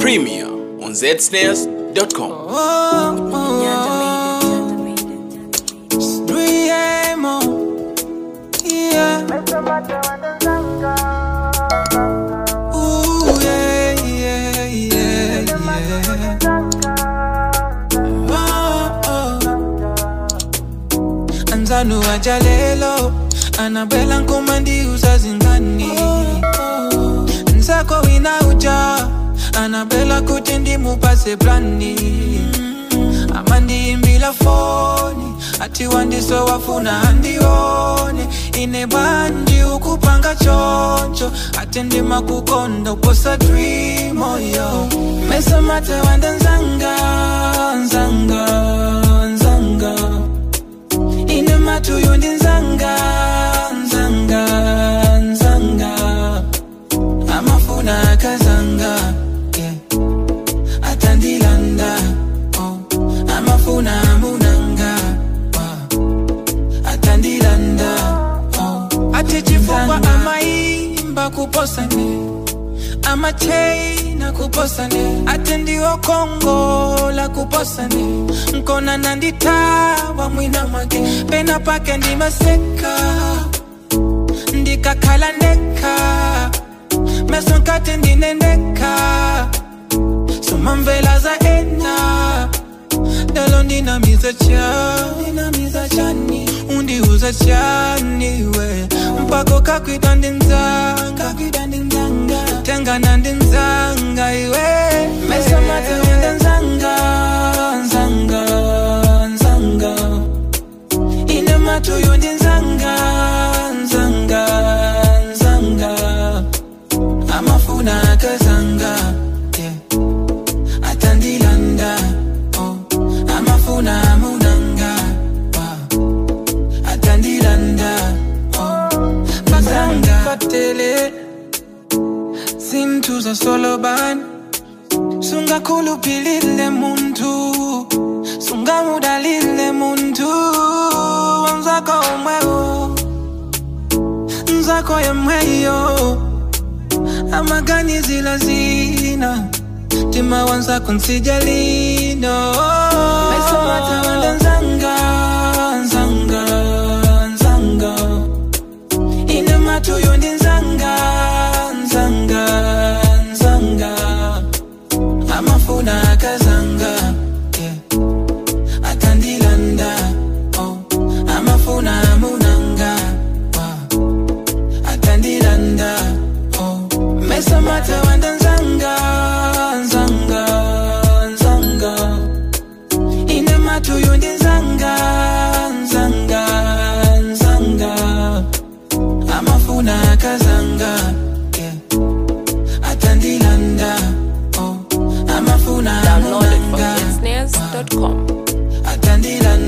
Premiere on zsnares.com. Anzanu ajalelo Anabela nkumandi uzazingani Nzako wina uja Anabela kutindi mupase brani Amandi imbila foni Ati wandiso wafuna andione Ine bandi ukupanga choncho Atendi makukonda uposa dream oh yo Mesa mate wanda nzanga Ine matu yundi nzanga Amafuna akazanga yeah. Atandilanda oh. Amafuna amunanga Atandilanda oh. Atichifungwa amaimba kuposane Amachei kuposane Atendiwa Kongo la kuposane Nkona nanditawa mwina mwake Pena pake ndi maseka Ndika kala neka Mesonkate ndi nendeka Sumamvela za ena Dalo nina miza chani Undi uza chani we Mpako kakwita ndinzanga Tenga nandinzanga iwe Mesa mate wenda nzanga Ine matu yundi nzanga Amafuna akazanga yeah. Atandilanda oh. Amafuna amunanga Atandilanda oh. Bazanga katele Zintu za soloban Sunga kulupilile muntu Sunga mudalile muntu Nzako umweo Nzako yemweyo Amagani zila zina Tima wanza kunsijalino Mesa mata wanda nzanga Ine matu yundi nzanga Amafuna akazanga yeah. Atandilanda oh. Amafuna amunanga Atandilanda oh. Mesa mata wanda nzanga Ine matu yundi nzanga Amafuna akazanga yeah. Atandilanda oh. Amafuna download it from zsnares.com. Atandilanda